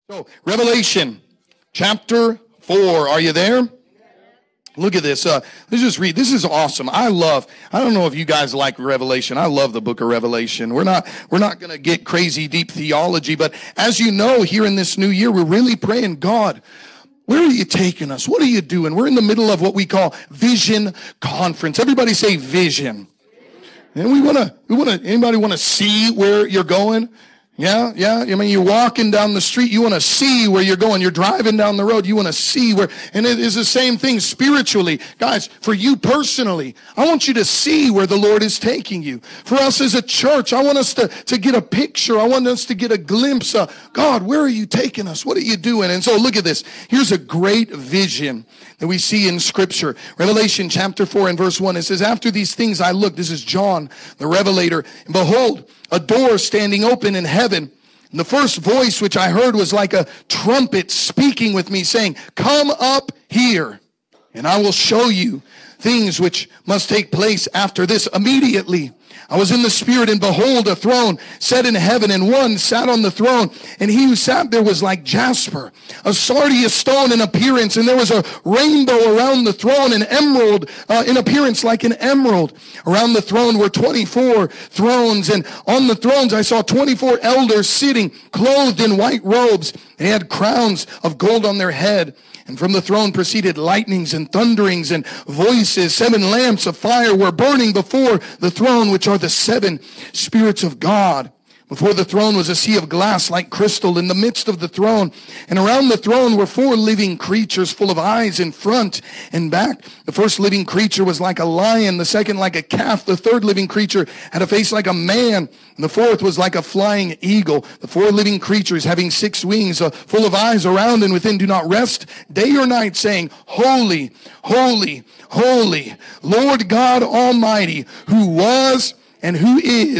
So, Revelation chapter 4. Are you there? Look at this. Let's just read. This is awesome. I don't know if you guys like Revelation. I love the book of Revelation. We're not going to get crazy deep theology, but as you know, here in this new year, we're really praying, God, where are you taking us? What are you doing? We're in the middle of what we call Vision Conference. Everybody say vision. And anybody want to see where you're going? Yeah. I mean, you're walking down the street, you want to see where you're going. You're driving down the road, you want to see where, and it is the same thing spiritually. Guys, for you personally, I want you to see where the Lord is taking you. For us as a church, I want us to get a picture. I want us to get a glimpse of, God, where are you taking us? What are you doing? And so look at this. Here's a great vision that we see in Scripture. Revelation chapter 4 and verse 1, it says, after these things I looked, this is John, the Revelator, and behold, a door standing open in heaven. And the first voice which I heard was like a trumpet speaking with me, saying, come up here, and I will show you things which must take place after this. Immediately I was in the Spirit, and behold, a throne set in heaven, and one sat on the throne, and he who sat there was like jasper, a sardius stone in appearance, and there was a rainbow around the throne, an emerald in appearance like an emerald. Around the throne were 24 thrones, and on the thrones I saw 24 elders sitting, clothed in white robes. They had crowns of gold on their head. And from the throne proceeded lightnings and thunderings and voices. 7 lamps of fire were burning before the throne, which are the 7 spirits of God. Before the throne was a sea of glass like crystal in the midst of the throne. And around the throne were 4 living creatures full of eyes in front and back. The first living creature was like a lion, the second like a calf. The third living creature had a face like a man, and the fourth was like a flying eagle. The 4 living creatures, having 6 wings, full of eyes around and within, do not rest day or night, saying, Holy, holy, holy, Lord God Almighty, who was and who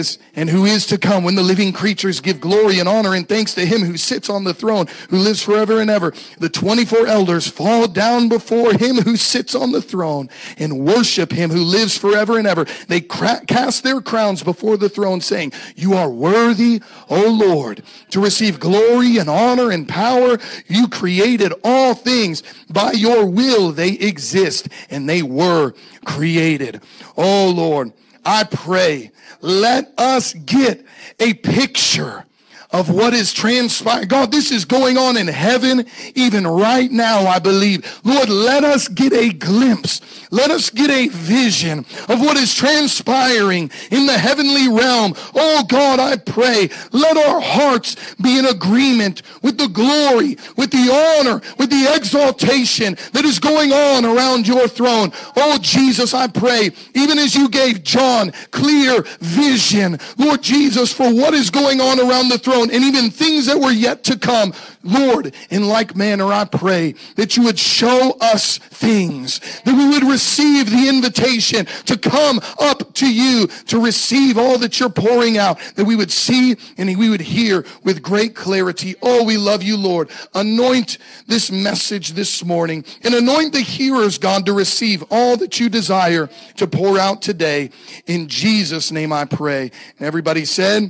is to come. When the living creatures give glory and honor and thanks to him who sits on the throne, who lives forever and ever, the 24 elders fall down before him who sits on the throne and worship him who lives forever and ever. They cast their crowns before the throne, saying, you are worthy, O Lord, to receive glory and honor and power. You created all things. By your will they exist, and they were created. O Lord, I pray, let us get a picture of what is transpiring. God, this is going on in heaven even right now, I believe. Lord, let us get a glimpse. Let us get a vision of what is transpiring in the heavenly realm. Oh God, I pray, let our hearts be in agreement with the glory, with the honor, with the exaltation that is going on around your throne. Oh Jesus, I pray, even as you gave John clear vision, Lord Jesus, for what is going on around the throne, and even things that were yet to come. Lord, in like manner, I pray that you would show us things, that we would receive the invitation to come up to you, to receive all that you're pouring out, that we would see and we would hear with great clarity. Oh, we love you, Lord. Anoint this message this morning and anoint the hearers, God, to receive all that you desire to pour out today. In Jesus' name I pray. And everybody said,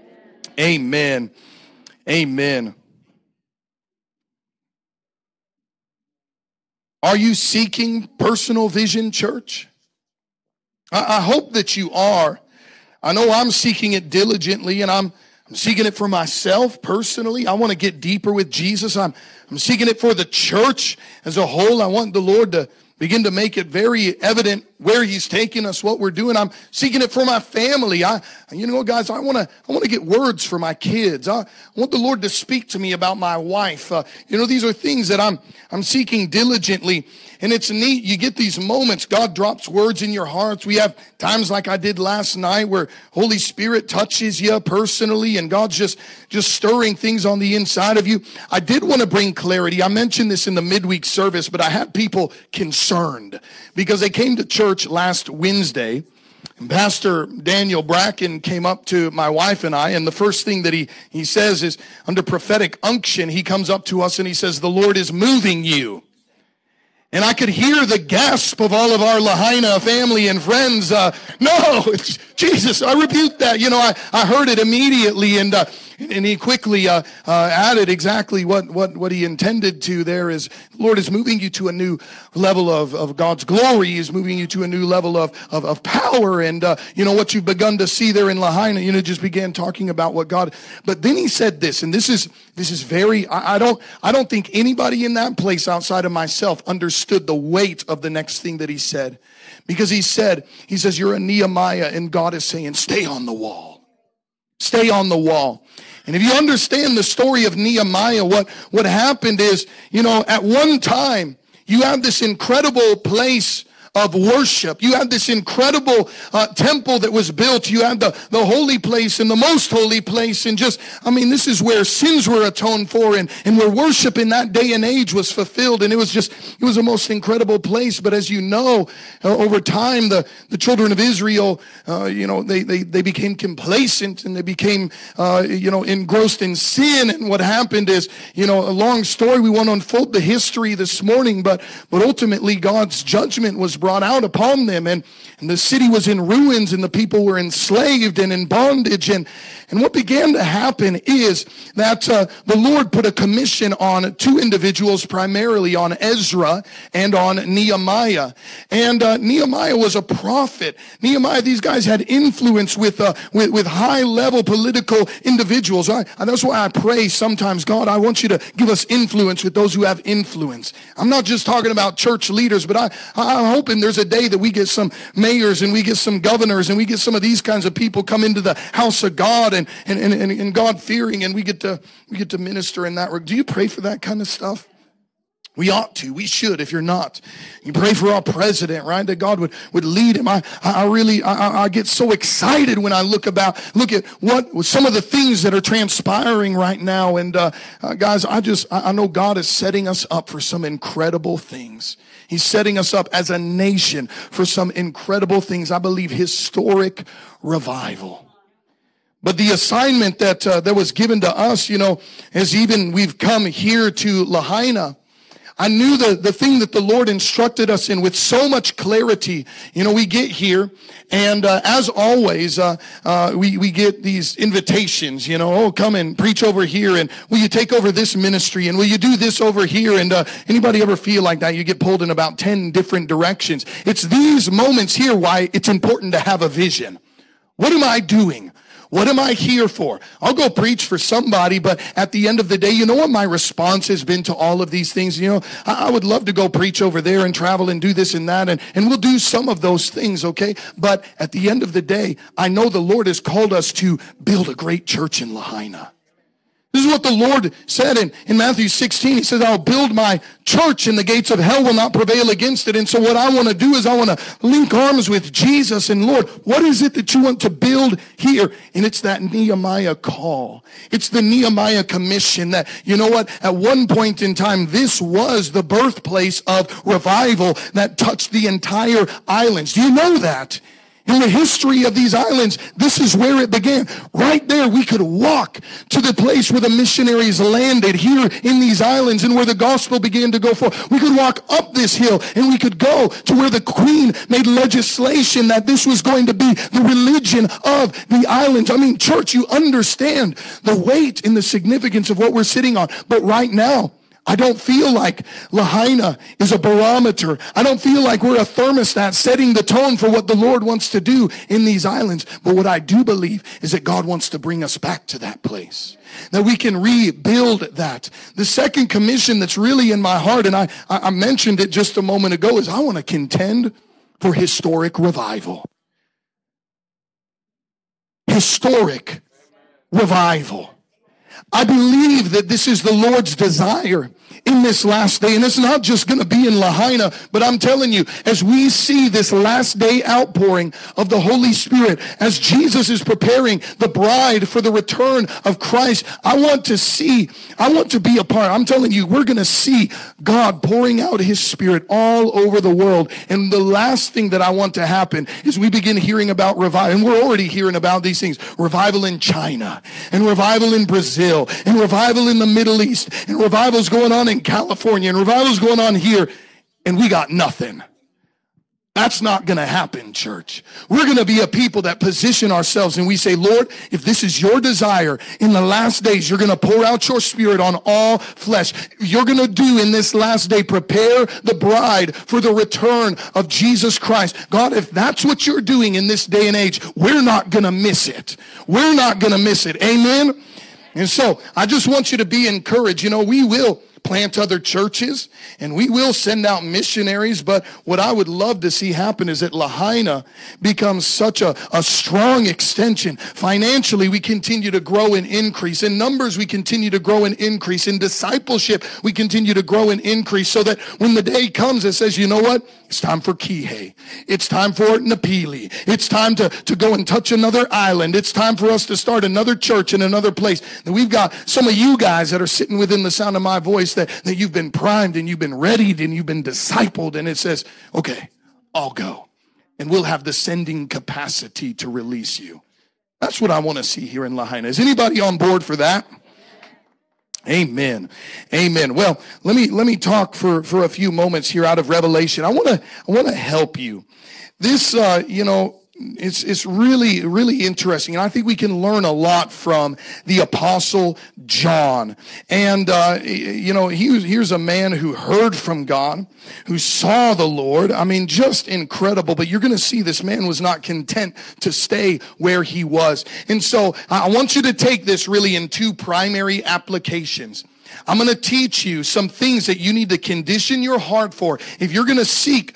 amen. Amen. Are you seeking personal vision, church? I hope that you are. I know I'm seeking it diligently, and I'm seeking it for myself personally. I want to get deeper with Jesus. I'm seeking it for the church as a whole. I want the Lord to begin to make it very evident where he's taking us, what we're doing. I'm seeking it for my family. Guys, I want to get words for my kids. I want the Lord to speak to me about my wife. These are things that I'm seeking diligently. And it's neat. You get these moments. God drops words in your hearts. We have times like I did last night where Holy Spirit touches you personally and God's just stirring things on the inside of you. I did want to bring clarity. I mentioned this in the midweek service, but I had people concerned because they came to church last Wednesday. And Pastor Daniel Bracken came up to my wife and I, and the first thing that he says is, under prophetic unction, he comes up to us and he says, the Lord is moving you. And I could hear the gasp of all of our Lahaina family and friends. No, Jesus, I rebuke that. I heard it immediately, and he quickly added exactly what he intended to there is, the Lord is moving you to a new level of God's glory. He's moving you to a new level of power. And, what you've begun to see there in Lahaina, just began talking about what God, but then he said this, and this is very, I don't think anybody in that place outside of myself understood the weight of the next thing that he said. Because he says, you're a Nehemiah, and God is saying, stay on the wall. Stay on the wall. And if you understand the story of Nehemiah, what happened is, at one time, you have this incredible place of worship. You had this incredible temple that was built. You had the holy place and the most holy place. And this is where sins were atoned for, and where worship in that day and age was fulfilled. And it was a most incredible place. But as you know, over time, the children of Israel, they became complacent, and they became, engrossed in sin. And what happened is, a long story. We won't unfold the history this morning, but ultimately God's judgment was brought out upon them, and the city was in ruins, and the people were enslaved and in bondage. And what began to happen is that the Lord put a commission on two individuals, primarily on Ezra and on Nehemiah. And Nehemiah was a prophet. Nehemiah, these guys had influence with high level political individuals. That's why I pray sometimes, God, I want you to give us influence with those who have influence. I'm not just talking about church leaders, but I'm hoping there's a day that we get some mayors, and we get some governors, and we get some of these kinds of people come into the house of God and God fearing, and we get to minister in that. Do you pray for that kind of stuff? We ought to. We should. If you're not, you pray for our president, right? That God would lead him. I get so excited when I look at what some of the things that are transpiring right now. And guys, I know God is setting us up for some incredible things. He's setting us up as a nation for some incredible things. I believe historic revival. But the assignment that was given to us, as even we've come here to Lahaina, I knew the thing that the Lord instructed us in with so much clarity. We get here, and as always, we get these invitations, come and preach over here, and will you take over this ministry, and will you do this over here? And anybody ever feel like that? You get pulled in about 10 different directions. It's these moments here why it's important to have a vision. What am I doing? What am I here for? I'll go preach for somebody, but at the end of the day, you know what my response has been to all of these things? I would love to go preach over there and travel and do this and that, and we'll do some of those things, okay? But at the end of the day, I know the Lord has called us to build a great church in Lahaina. This is what the Lord said in Matthew 16. He says, I'll build my church, and the gates of hell will not prevail against it. And so what I want to do is I want to link arms with Jesus, and Lord, what is it that you want to build here? And it's that Nehemiah call. It's the Nehemiah commission that, at one point in time, this was the birthplace of revival that touched the entire islands. Do you know that? In the history of these islands, this is where it began. Right there, we could walk to the place where the missionaries landed here in these islands, and where the gospel began to go forth. We could walk up this hill, and we could go to where the Queen made legislation that this was going to be the religion of the islands. Church, you understand the weight and the significance of what we're sitting on. But right now, I don't feel like Lahaina is a barometer. I don't feel like we're a thermostat setting the tone for what the Lord wants to do in these islands. But what I do believe is that God wants to bring us back to that place, that we can rebuild that. The second commission that's really in my heart, and I mentioned it just a moment ago, is I want to contend for historic revival. Historic revival. I believe that this is the Lord's desire in this last day. And it's not just going to be in Lahaina, but I'm telling you, as we see this last day outpouring of the Holy Spirit, as Jesus is preparing the bride for the return of Christ, I want to be a part. I'm telling you, we're going to see God pouring out his Spirit all over the world. And the last thing that I want to happen is we begin hearing about revival. And we're already hearing about these things. Revival in China, and revival in Brazil, and revival in the Middle East, and revivals going on in California, and revivals going on here, and we got nothing. That's not going to happen, church. We're going to be a people that position ourselves and we say, Lord, if this is your desire, in the last days, you're going to pour out your spirit on all flesh. You're going to do in this last day, prepare the bride for the return of Jesus Christ. God, if that's what you're doing in this day and age, we're not going to miss it. We're not going to miss it. Amen. And so I just want you to be encouraged. You know, we will plant other churches and we will send out missionaries, but what I would love to see happen is that Lahaina becomes such a strong extension. Financially, we continue to grow and increase. In numbers, we continue to grow and increase. In discipleship, we continue to grow and increase, so that when the day comes that says, you know what, it's time for Kihei, it's time for Napili, it's time to go and touch another island, it's time for us to start another church in another place. And we've got some of you guys that are sitting within the sound of my voice that you've been primed and you've been readied and you've been discipled, and it says, okay, I'll go. And we'll have the sending capacity to release you. That's what I want to see here in Lahaina. Is anybody on board for that? Amen. Amen. Well, let me talk for a few moments here out of Revelation. I want to help you. This, it's really, really interesting. And I think we can learn a lot from the Apostle John. And, here's a man who heard from God, who saw the Lord. I mean, just incredible. But you're going to see this man was not content to stay where he was. And so I want you to take this really in two primary applications. I'm going to teach you some things that you need to condition your heart for. If you're going to seek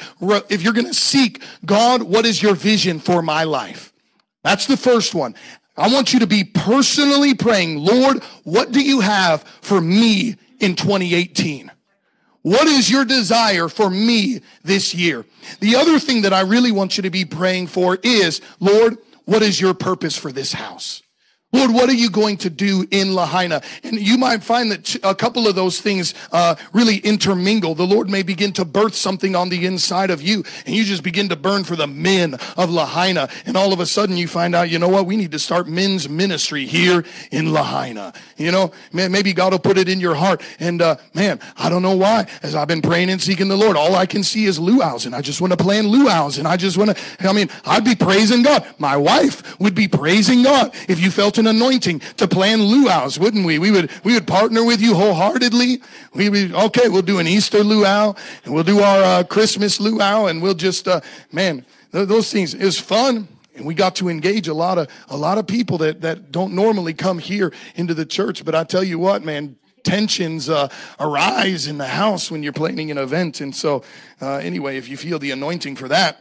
God, what is your vision for my life? That's the first one. I want you to be personally praying, Lord, what do you have for me in 2018? What is your desire for me this year? The other thing that I really want you to be praying for is, Lord, what is your purpose for this house? Lord, what are you going to do in Lahaina? And you might find that a couple of those things really intermingle. The Lord may begin to birth something on the inside of you, and you just begin to burn for the men of Lahaina. And all of a sudden you find out, you know what? We need to start men's ministry here in Lahaina. You know, maybe God will put it in your heart. And I don't know why. As I've been praying and seeking the Lord, all I can see is luau's, and I just want to plan luau's, and I'd be praising God. My wife would be praising God if you felt an anointing to plan luau's, wouldn't we? We would partner with you wholeheartedly. We'll do an Easter luau, and we'll do our Christmas luau, and we'll just those things. It was fun, and we got to engage a lot of people that don't normally come here into the church. But I tell you what, man, tensions arise in the house when you're planning an event. And so anyway, if you feel the anointing for that,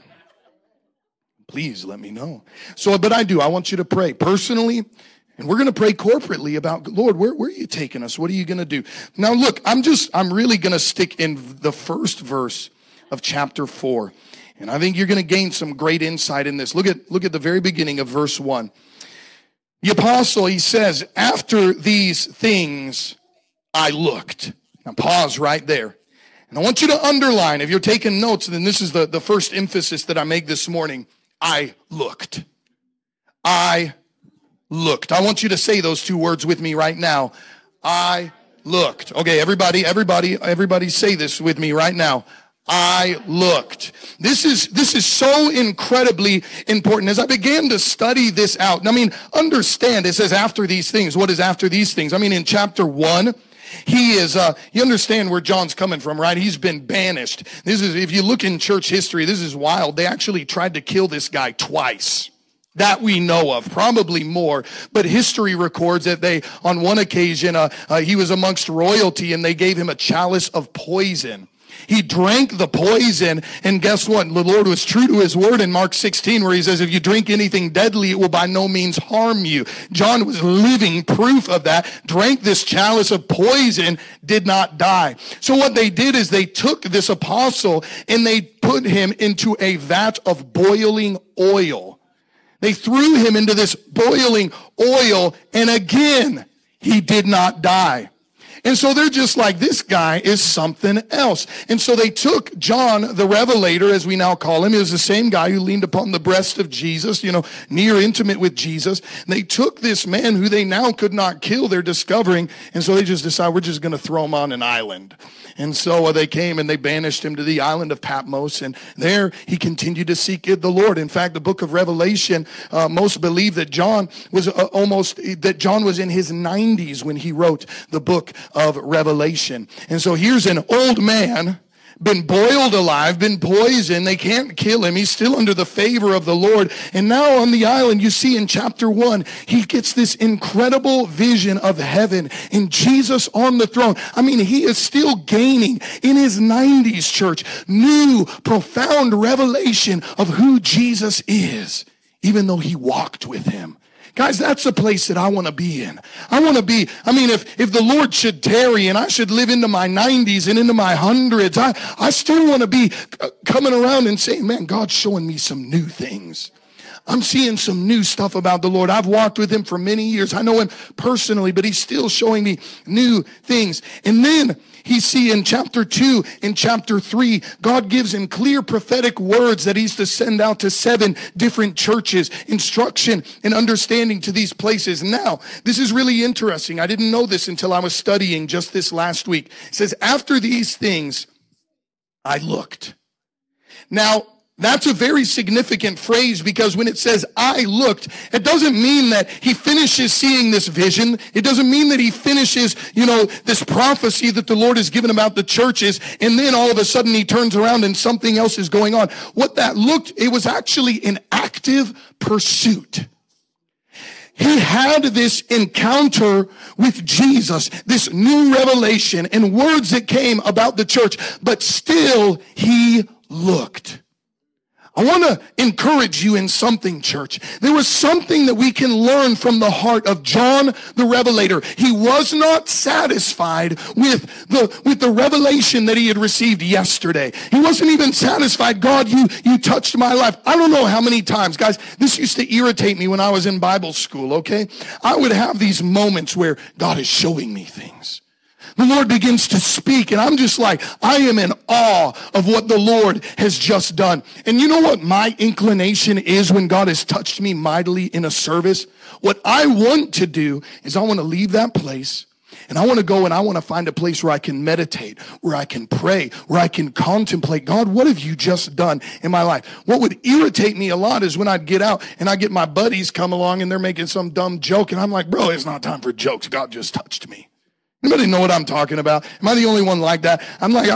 please let me know. But I want you to pray personally, and we're going to pray corporately about, Lord, where are you taking us? What are you going to do? Now, look, I'm really going to stick in the first verse of chapter 4. And I think you're going to gain some great insight in this. Look at the very beginning of verse 1. The apostle, he says, after these things, I looked. Now pause right there. And I want you to underline, if you're taking notes, then this is the first emphasis that I make this morning. I looked. I looked. I want you to say those two words with me right now. I looked. Okay, everybody say this with me right now. I looked. This is so incredibly important. As I began to study this out, understand, it says after these things. What is after these things? In chapter 1, he is, you understand where John's coming from, right? He's been banished. If you look in church history, this is wild. They actually tried to kill this guy twice. That we know of, probably more. But history records that on one occasion, he was amongst royalty and they gave him a chalice of poison. He drank the poison, and guess what? The Lord was true to his word in Mark 16, where he says, if you drink anything deadly, it will by no means harm you. John was living proof of that, drank this chalice of poison, did not die. So what they did is they took this apostle and they put him into a vat of boiling oil. They threw him into this boiling oil, and again, he did not die. And so they're just like, this guy is something else. And so they took John the Revelator, as we now call him. He was the same guy who leaned upon the breast of Jesus, near intimate with Jesus. And they took this man who they now could not kill, they're discovering. And so they just decided, we're just going to throw him on an island. And so they came and they banished him to the island of Patmos. And there he continued to seek the Lord. In fact, the book of Revelation, most believe that John was in his 90s when he wrote the book of Revelation. And so here's an old man, been boiled alive, been poisoned. They can't kill him. He's still under the favor of the Lord. And now on the island, you see in chapter 1, he gets this incredible vision of heaven and Jesus on the throne. I mean, he is still gaining in his 90s, church, new, profound revelation of who Jesus is, even though he walked with him. Guys, that's the place that I want to be in. If the Lord should tarry and I should live into my 90s and into my hundreds, I still want to be coming around and saying, man, God's showing me some new things. I'm seeing some new stuff about the Lord. I've walked with him for many years. I know him personally, but he's still showing me new things. And then he see in chapter 2, in chapter 3, God gives him clear prophetic words that he's to send out to 7 different churches, instruction and understanding to these places. Now, this is really interesting. I didn't know this until I was studying just this last week. It says, after these things, I looked. Now, that's a very significant phrase, because when it says, I looked, it doesn't mean that he finishes seeing this vision. It doesn't mean that he finishes, this prophecy that the Lord has given about the churches, and then all of a sudden he turns around and something else is going on. What that looked, it was actually an active pursuit. He had this encounter with Jesus, this new revelation and words that came about the church, but still he looked. I want to encourage you in something, church. There was something that we can learn from the heart of John the Revelator. He was not satisfied with the revelation that he had received yesterday. He wasn't even satisfied. God, you touched my life. I don't know how many times, guys, this used to irritate me when I was in Bible school, okay? I would have these moments where God is showing me things. The Lord begins to speak, and I'm just like, I am in awe of what the Lord has just done. And you know what my inclination is when God has touched me mightily in a service? What I want to do is I want to leave that place, and I want to go and I want to find a place where I can meditate, where I can pray, where I can contemplate, God, what have you just done in my life? What would irritate me a lot is when I'd get out and I get my buddies come along and they're making some dumb joke, and I'm like, bro, it's not time for jokes. God just touched me. Anybody know what I'm talking about? Am I the only one like that? I'm like,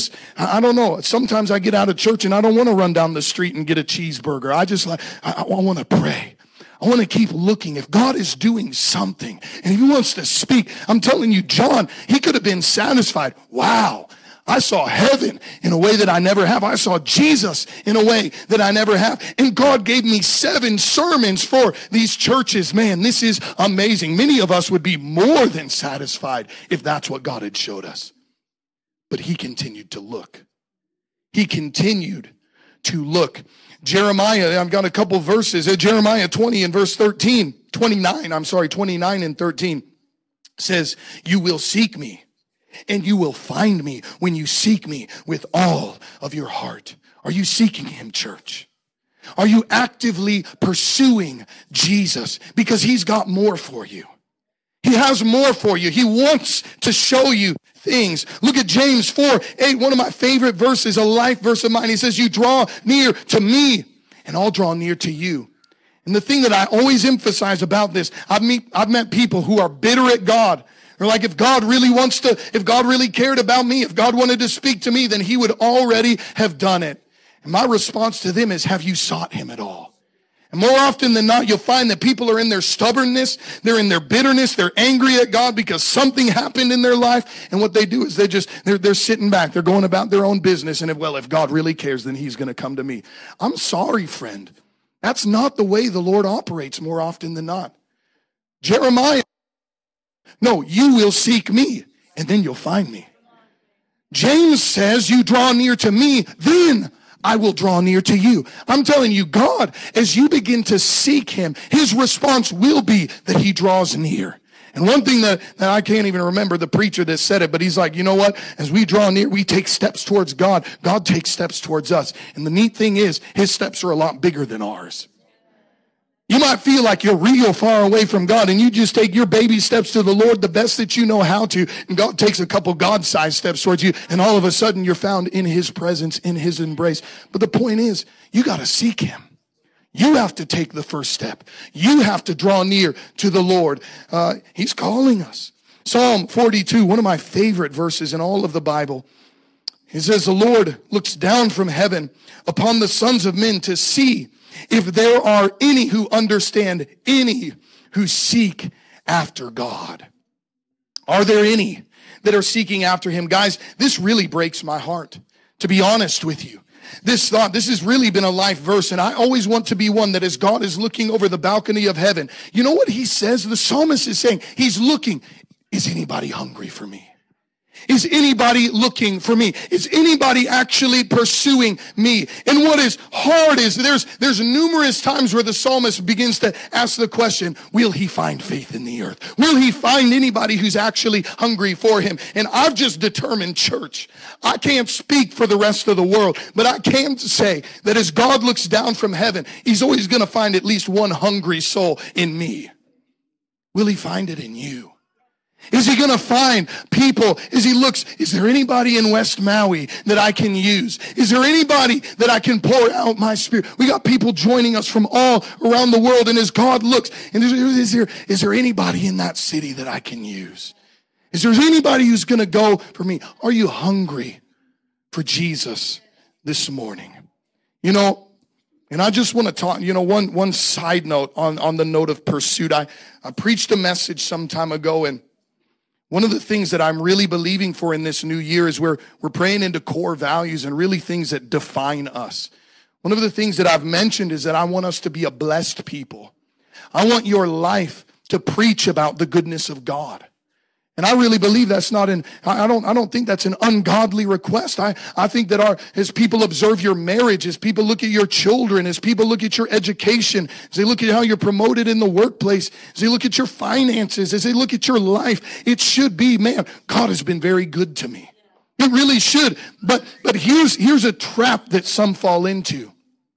I don't know. Sometimes I get out of church and I don't want to run down the street and get a cheeseburger. I want to pray. I want to keep looking. If God is doing something and he wants to speak, I'm telling you, John, he could have been satisfied. Wow. I saw heaven in a way that I never have. I saw Jesus in a way that I never have. And God gave me 7 sermons for these churches. Man, this is amazing. Many of us would be more than satisfied if that's what God had showed us. But he continued to look. He continued to look. Jeremiah, I've got a couple verses. Jeremiah 20 and verse 29 and 13 says, you will seek me. And you will find me when you seek me with all of your heart. Are you seeking him, church? Are you actively pursuing Jesus? Because he's got more for you. He has more for you. He wants to show you things. Look at James 4:8, one of my favorite verses, a life verse of mine. He says, you draw near to me and I'll draw near to you. And the thing that I always emphasize about this, I've met people who are bitter at God. Or like, if God really cared about me, if God wanted to speak to me, then he would already have done it. And my response to them is, have you sought him at all? And more often than not, you'll find that people are in their stubbornness, they're in their bitterness, they're angry at God because something happened in their life. And what they do is they're sitting back, they're going about their own business. And if God really cares, then he's going to come to me. I'm sorry, friend. That's not the way the Lord operates more often than not. Jeremiah, no, you will seek me and then you'll find me. James says, you draw near to me, then I will draw near to you. I'm telling you, God, as you begin to seek him, his response will be that he draws near. And one thing that I can't even remember the preacher that said it, but he's like, you know what? As we draw near, we take steps towards God. God takes steps towards us. And the neat thing is, his steps are a lot bigger than ours. You might feel like you're real far away from God and you just take your baby steps to the Lord the best that you know how to. And God takes a couple God-sized steps towards you. And all of a sudden you're found in his presence, in his embrace. But the point is, you got to seek him. You have to take the first step. You have to draw near to the Lord. He's calling us. Psalm 42, one of my favorite verses in all of the Bible. It says, the Lord looks down from heaven upon the sons of men to see if there are any who understand, any who seek after God. Are there any that are seeking after him? Guys, this really breaks my heart, to be honest with you. This has really been a life verse, and I always want to be one that as God is looking over the balcony of heaven, you know what he says? The psalmist is saying, he's looking, is anybody hungry for me? Is anybody looking for me? Is anybody actually pursuing me? And what is hard is there's numerous times where the psalmist begins to ask the question, will he find faith in the earth? Will he find anybody who's actually hungry for him? And I've just determined, church, I can't speak for the rest of the world, but I can say that as God looks down from heaven, he's always going to find at least one hungry soul in me. Will he find it in you? Is he going to find people as he looks, is there anybody in West Maui that I can use? Is there anybody that I can pour out my spirit? We got people joining us from all around the world, and as God looks, and is there anybody in that city that I can use? Is there anybody who's going to go for me? Are you hungry for Jesus this morning? You know, and I just want to talk, you know, one side note on the note of pursuit. I preached a message some time ago, and one of the things that I'm really believing for in this new year is we're praying into core values and really things that define us. One of the things that I've mentioned is that I want us to be a blessed people. I want your life to preach about the goodness of God. And I really believe that's not I don't think that's an ungodly request. I think that as people observe your marriage, as people look at your children, as people look at your education, as they look at how you're promoted in the workplace, as they look at your finances, as they look at your life, it should be, man, God has been very good to me. It really should. But here's a trap that some fall into.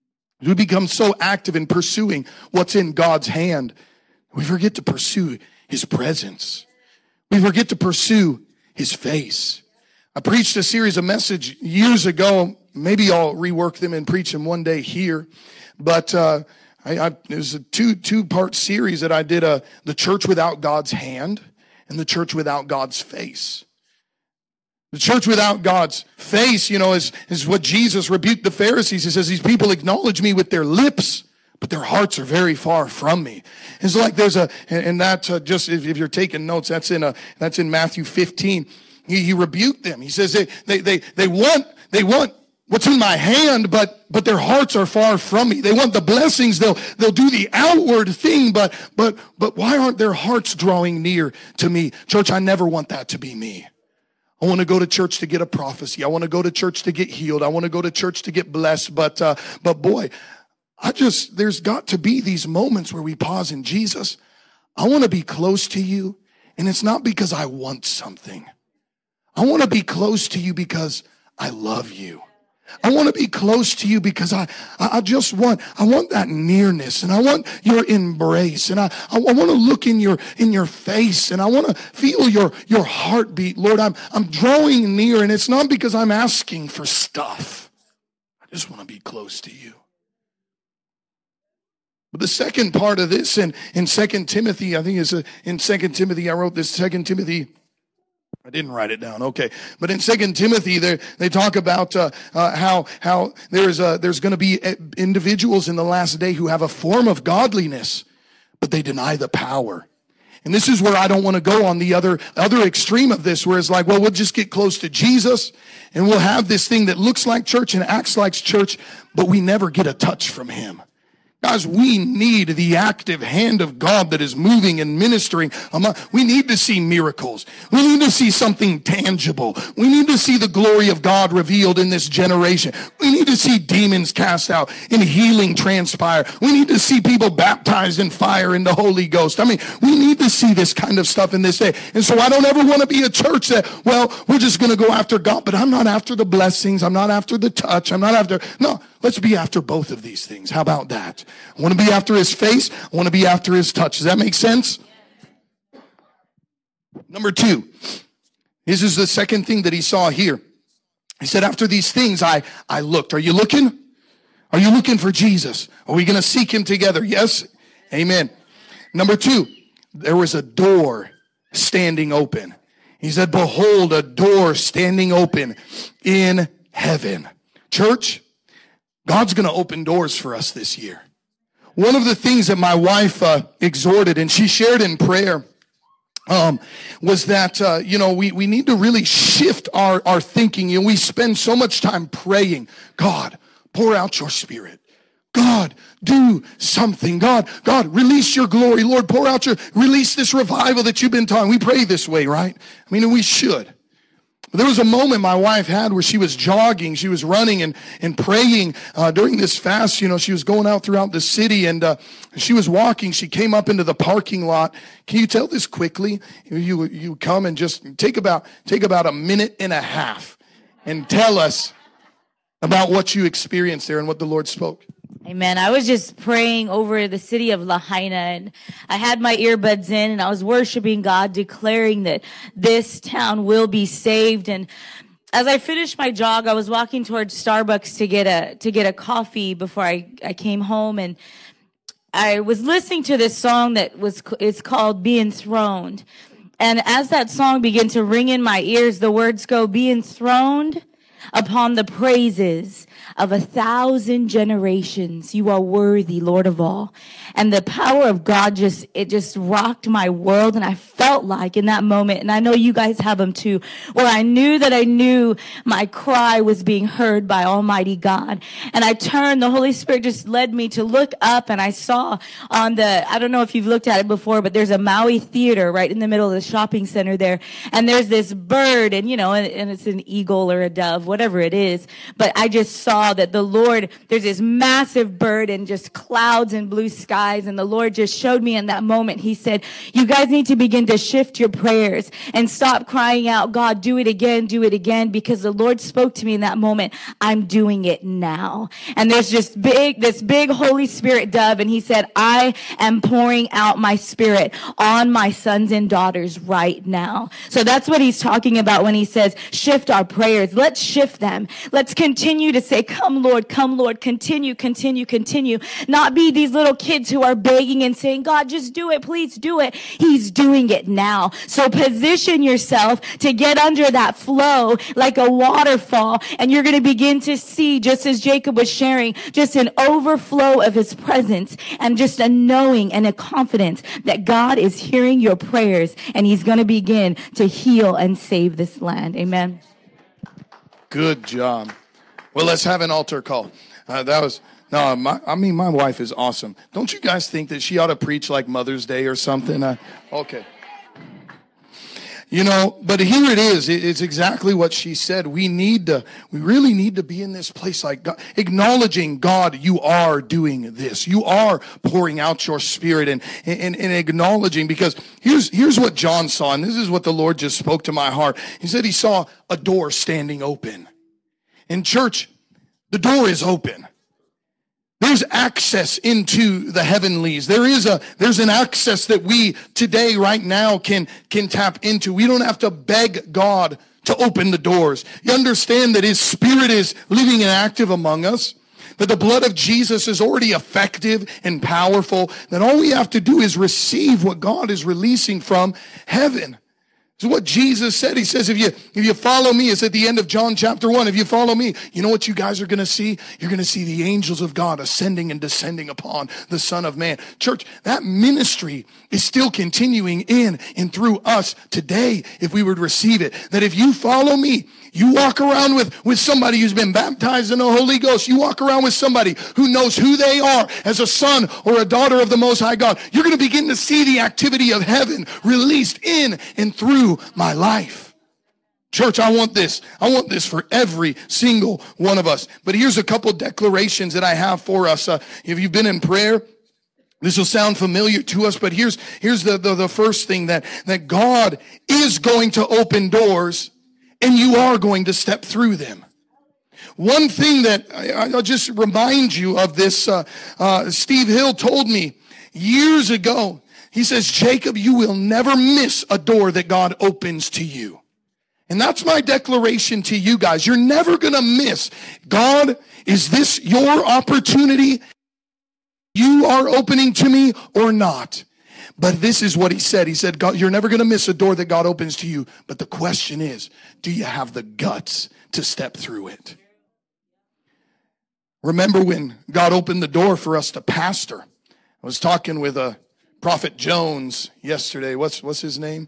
We become so active in pursuing what's in God's hand, we forget to pursue his presence. We forget to pursue his face. I preached a series of messages years ago. Maybe I'll rework them and preach them one day here. But it was a two-part series that I did, the church without God's hand and the church without God's face. The church without God's face, you know, is what Jesus rebuked the Pharisees. He says, these people acknowledge me with their lips, but their hearts are very far from me. It's like there's just if you're taking notes, that's in Matthew 15. He rebuked them. He says they want what's in my hand, but their hearts are far from me. They want the blessings. They'll do the outward thing, but why aren't their hearts drawing near to me? Church, I never want that to be me. I want to go to church to get a prophecy. I want to go to church to get healed. I want to go to church to get blessed. But boy, there's got to be these moments where we pause in Jesus. I want to be close to you. And it's not because I want something. I want to be close to you because I love you. I want to be close to you because I want that nearness, and I want your embrace, and I want to look in your face, and I want to feel your heartbeat. Lord, I'm drawing near, and it's not because I'm asking for stuff. I just want to be close to you. But the second part of this in 2 Timothy, I think it's in 2 Timothy, I wrote this 2 Timothy. I didn't write it down. Okay. But in 2 Timothy, they talk about how there's going to be individuals in the last day who have a form of godliness, but they deny the power. And this is where I don't want to go on the other extreme of this, where it's like, well, we'll just get close to Jesus and we'll have this thing that looks like church and acts like church, but we never get a touch from him. Guys, we need the active hand of God that is moving and ministering. We need to see miracles. We need to see something tangible. We need to see the glory of God revealed in this generation. We need to see demons cast out and healing transpire. We need to see people baptized in fire in the Holy Ghost. I mean, we need to see this kind of stuff in this day. And so I don't ever want to be a church that, well, we're just going to go after God, but I'm not after the blessings. I'm not after the touch. No, let's be after both of these things. How about that? I want to be after his face. I want to be after his touch. Does that make sense? Number 2. This is the second thing that he saw here. He said, after these things, I looked. Are you looking? Are you looking for Jesus? Are we going to seek him together? Yes? Amen. Number 2, there was a door standing open. He said, behold, a door standing open in heaven. Church, God's going to open doors for us this year. One of the things that my wife exhorted, and she shared in prayer, was that, we need to really shift our thinking. You know, we spend so much time praying, God, pour out your Spirit. God, do something. God, release your glory. Lord, release this revival that you've been talking. We pray this way, right? I mean, we should. There was a moment my wife had where she was jogging, she was running and praying during this fast. You know, she was going out throughout the city and she was walking. She came up into the parking lot. Can you tell this quickly? You come and just take about a minute and a half and tell us about what you experienced there and what the Lord spoke. Amen. I was just praying over the city of Lahaina, and I had my earbuds in and I was worshiping God, declaring that this town will be saved. And as I finished my jog, I was walking towards Starbucks to get a coffee before I came home, and I was listening to this song it's called Be Enthroned. And as that song began to ring in my ears, the words go, be enthroned upon the praises of 1,000 generations. You are worthy, Lord of all. And the power of God just rocked my world. And I felt like in that moment, and I know you guys have them too, where I knew my cry was being heard by Almighty God. And I turned, the Holy Spirit just led me to look up, and I saw I don't know if you've looked at it before, but there's a Maui theater right in the middle of the shopping center there. And there's this bird, and it's an eagle or a dove, whatever it is. But I just saw that the Lord, there's this massive bird and just clouds and blue skies. And the Lord just showed me in that moment. He said, you guys need to begin to shift your prayers and stop crying out, God, do it again, because the Lord spoke to me in that moment. I'm doing it now. And there's just this big Holy Spirit dove. And he said, I am pouring out my Spirit on my sons and daughters right now. So that's what he's talking about when he says, shift our prayers. Let's shift them. Let's continue to say, come Lord, continue. Not be these little kids who are begging and saying, God, just do it, please do it. He's doing it now. So position yourself to get under that flow like a waterfall, and you're going to begin to see, just as Jacob was sharing, just an overflow of his presence and just a knowing and a confidence that God is hearing your prayers and he's going to begin to heal and save this land. Amen. Good job. Well, let's have an altar call. My wife is awesome. Don't you guys think that she ought to preach like Mother's Day or something? Okay. But here it is. It's exactly what she said. We really need to be in this place like God, acknowledging, God, you are doing this. You are pouring out your Spirit and acknowledging, because here's what John saw, and this is what the Lord just spoke to my heart. He said he saw a door standing open. In church, the door is open. There's access into the heavenlies. There's an access that we today, right now, can tap into. We don't have to beg God to open the doors. You understand that his Spirit is living and active among us, that the blood of Jesus is already effective and powerful, that all we have to do is receive what God is releasing from heaven. This is what Jesus said. He says, if you follow me, it's at the end of John chapter 1. If you follow me, you know what you guys are going to see? You're going to see the angels of God ascending and descending upon the Son of Man. Church, that ministry is still continuing in and through us today if we would receive it. That if you follow me, You walk around with somebody who's been baptized in the Holy Ghost. You walk around with somebody who knows who they are as a son or a daughter of the Most High God. You're going to begin to see the activity of heaven released in and through my life. Church, I want this. I want this for every single one of us. But here's a couple declarations that I have for us. If you've been in prayer, this will sound familiar to us, but here's the first thing, that God is going to open doors and you are going to step through them. One thing that I'll just remind you of this, Steve Hill told me years ago. He says, Jacob, you will never miss a door that God opens to you. And that's my declaration to you guys. You're never going to miss. God, is this your opportunity? You are opening to me or not? But this is what he said. He said, God, you're never going to miss a door that God opens to you. But the question is, do you have the guts to step through it? Remember when God opened the door for us to pastor? I was talking with Prophet Jones yesterday. What's his name?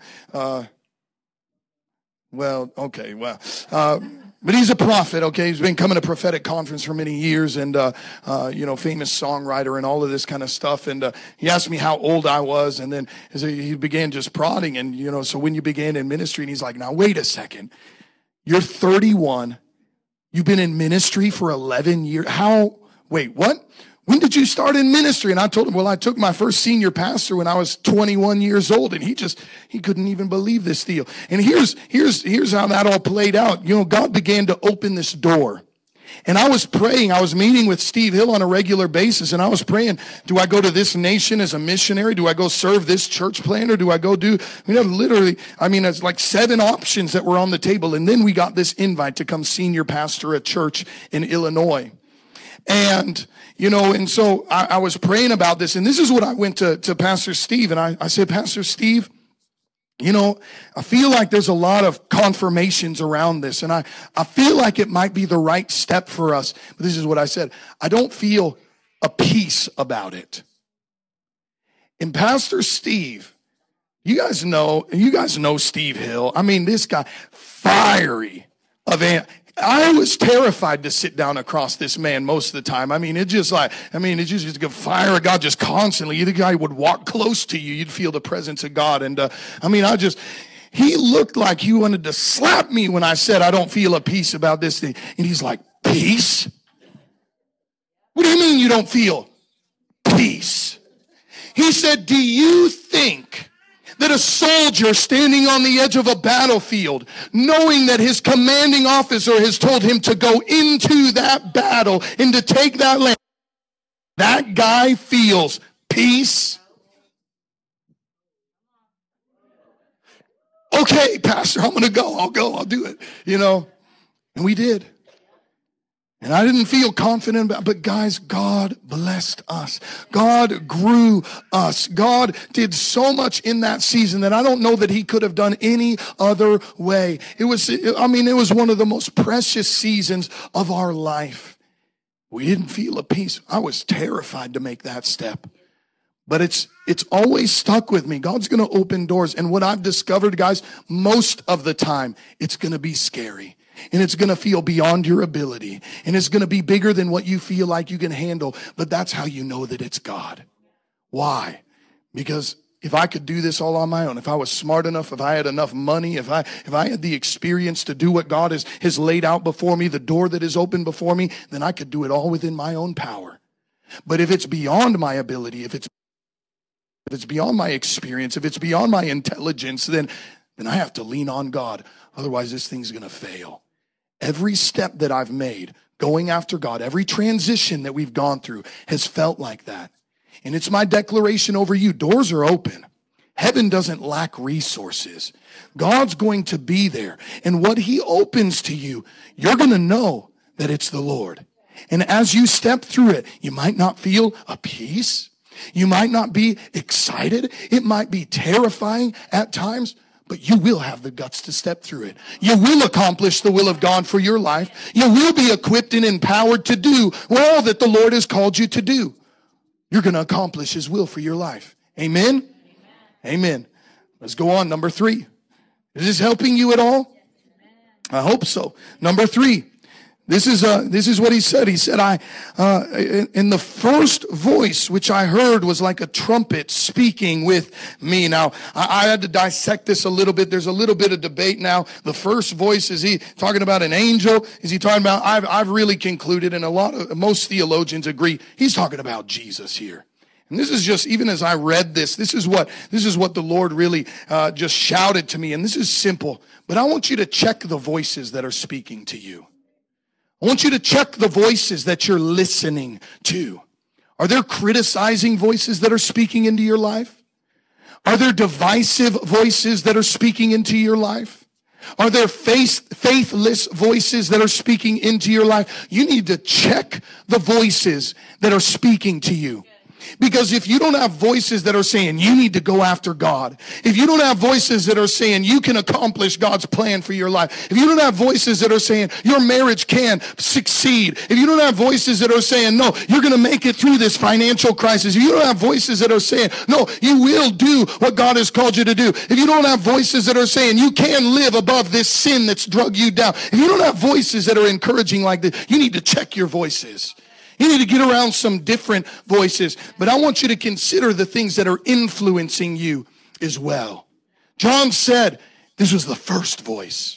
But he's a prophet, okay? He's been coming to prophetic conference for many years and, famous songwriter and all of this kind of stuff. And he asked me how old I was. And then he began just prodding. And, so when you began in ministry, and he's like, now, wait a second. You're 31. You've been in ministry for 11 years. Wait, what? When did you start in ministry? And I told him, well, I took my first senior pastor when I was 21 years old. And he couldn't even believe this deal. And here's how that all played out. God began to open this door. And I was praying. I was meeting with Steve Hill on a regular basis. And I was praying, do I go to this nation as a missionary? Do I go serve this church plant? Or do I go do, it's like 7 options that were on the table. And then we got this invite to come senior pastor a church in Illinois. And, and so I was praying about this, and this is what I went to Pastor Steve, and I said, Pastor Steve, I feel like there's a lot of confirmations around this, and I feel like it might be the right step for us. But this is what I said. I don't feel a peace about it. And Pastor Steve, you guys know Steve Hill. I mean, this guy, fiery I was terrified to sit down across this man most of the time. It's just a fire of God just constantly. The guy would walk close to you. You'd feel the presence of God. And, he looked like he wanted to slap me when I said, I don't feel a peace about this thing. And he's like, peace? What do you mean you don't feel peace? He said, do you think that a soldier standing on the edge of a battlefield, knowing that his commanding officer has told him to go into that battle and to take that land, that guy feels peace? Okay, Pastor, I'm going to go. I'll do it. And we did. And I didn't feel confident about, but guys, God blessed us. God grew us. God did so much in that season that I don't know that he could have done any other way. It was one of the most precious seasons of our life. We didn't feel a peace. I was terrified to make that step. But it's always stuck with me. God's going to open doors. And what I've discovered, guys, most of the time, it's going to be scary. And it's going to feel beyond your ability. And it's going to be bigger than what you feel like you can handle. But that's how you know that it's God. Why? Because if I could do this all on my own, if I was smart enough, if I had enough money, if I had the experience to do what God has laid out before me, the door that is open before me, then I could do it all within my own power. But if it's beyond my ability, if it's beyond my experience, if it's beyond my intelligence, then I have to lean on God. Otherwise, this thing's going to fail. Every step that I've made going after God, every transition that we've gone through has felt like that. And it's my declaration over you. Doors are open. Heaven doesn't lack resources. God's going to be there. And what he opens to you, you're going to know that it's the Lord. And as you step through it, you might not feel a peace. You might not be excited. It might be terrifying at times. But you will have the guts to step through it. You will accomplish the will of God for your life. You will be equipped and empowered to do all that the Lord has called you to do. You're going to accomplish his will for your life. Amen? Amen. Let's go on. Number 3. Is this helping you at all? I hope so. Number 3. This is what he said. He said, in the first voice which I heard was like a trumpet speaking with me. Now, I had to dissect this a little bit. There's a little bit of debate now. The first voice, is he talking about an angel? Is he talking about, I've really concluded, and most theologians agree, he's talking about Jesus here. And this is just, even as I read this is what the Lord really just shouted to me. And this is simple, but I want you to check the voices that are speaking to you. I want you to check the voices that you're listening to. Are there criticizing voices that are speaking into your life? Are there divisive voices that are speaking into your life? Are there faithless voices that are speaking into your life? You need to check the voices that are speaking to you. Because if you don't have voices that are saying you need to go after God, if you don't have voices that are saying you can accomplish God's plan for your life, if you don't have voices that are saying your marriage can succeed, if you don't have voices that are saying, no, you're going to make it through this financial crisis, if you don't have voices that are saying, no, you will do what God has called you to do, if you don't have voices that are saying you can live above this sin that's drug you down, if you don't have voices that are encouraging like this, you need to check your voices. You need to get around some different voices. But I want you to consider the things that are influencing you as well. John said this was the first voice.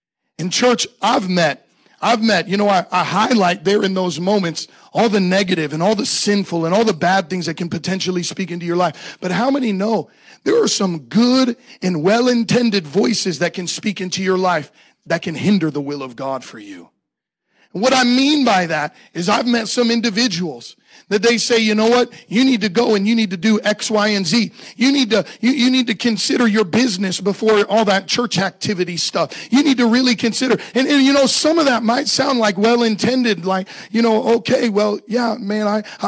In church, I've met, I highlight there in those moments all the negative and all the sinful and all the bad things that can potentially speak into your life. But how many know there are some good and well-intended voices that can speak into your life that can hinder the will of God for you? What I mean by that is I've met some individuals that they say, you know what, you need to go and you need to do X, Y, and Z. You need to consider your business before all that church activity stuff. You need to really consider, and some of that might sound like well-intended, like, okay, well, yeah, man,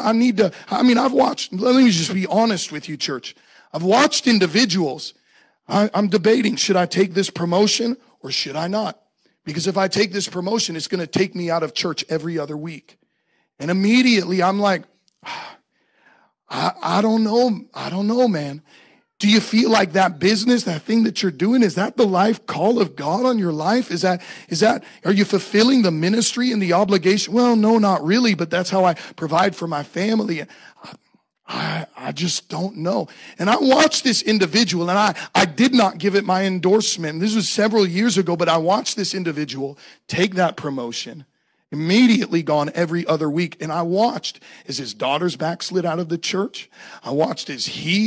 I've watched, let me just be honest with you, church. I've watched individuals, I'm debating, should I take this promotion or should I not? Because if I take this promotion, it's going to take me out of church every other week. And immediately I'm like, I don't know, man. Do you feel like that business, that thing that you're doing, is that the life call of God on your life? Is that, are you fulfilling the ministry and the obligation? Well, no, not really, but that's how I provide for my family. I just don't know. And I watched this individual, and I did not give it my endorsement. This was several years ago, but I watched this individual take that promotion, immediately gone every other week. And I watched as his daughters backslid out of the church. I watched as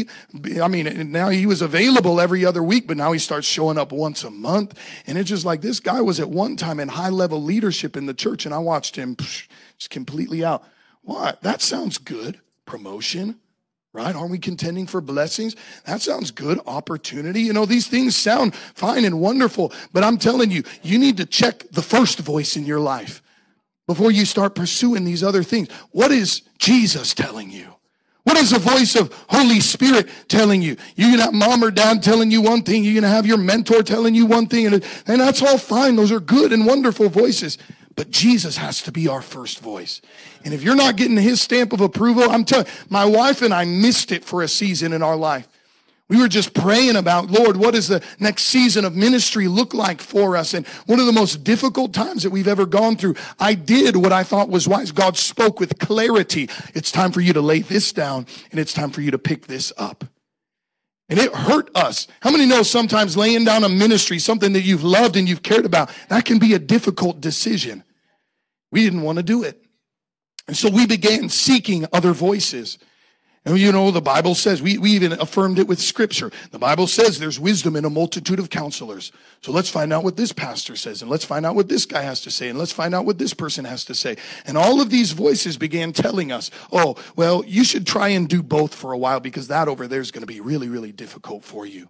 now he was available every other week, but now he starts showing up once a month. And it's just like, this guy was at one time in high-level leadership in the church, and I watched him just completely out. What? That sounds good. Promotion, right? Aren't we contending for blessings? That sounds good. Opportunity. These things sound fine and wonderful, but I'm telling you, you need to check the first voice in your life before you start pursuing these other things. What is Jesus telling you? What is the voice of Holy Spirit telling you? You're going to have mom or dad telling you one thing. You're going to have your mentor telling you one thing, and that's all fine. Those are good and wonderful voices. But Jesus has to be our first voice. And if you're not getting his stamp of approval, I'm telling you, my wife and I missed it for a season in our life. We were just praying about, Lord, what does the next season of ministry look like for us? And one of the most difficult times that we've ever gone through, I did what I thought was wise. God spoke with clarity. It's time for you to lay this down, and it's time for you to pick this up. And it hurt us. How many know sometimes laying down a ministry, something that you've loved and you've cared about, that can be a difficult decision. We didn't want to do it. And so we began seeking other voices. And the Bible says, we even affirmed it with scripture. The Bible says there's wisdom in a multitude of counselors. So let's find out what this pastor says, and let's find out what this guy has to say, and let's find out what this person has to say. And all of these voices began telling us, oh, well, you should try and do both for a while, because that over there is going to be really, really difficult for you.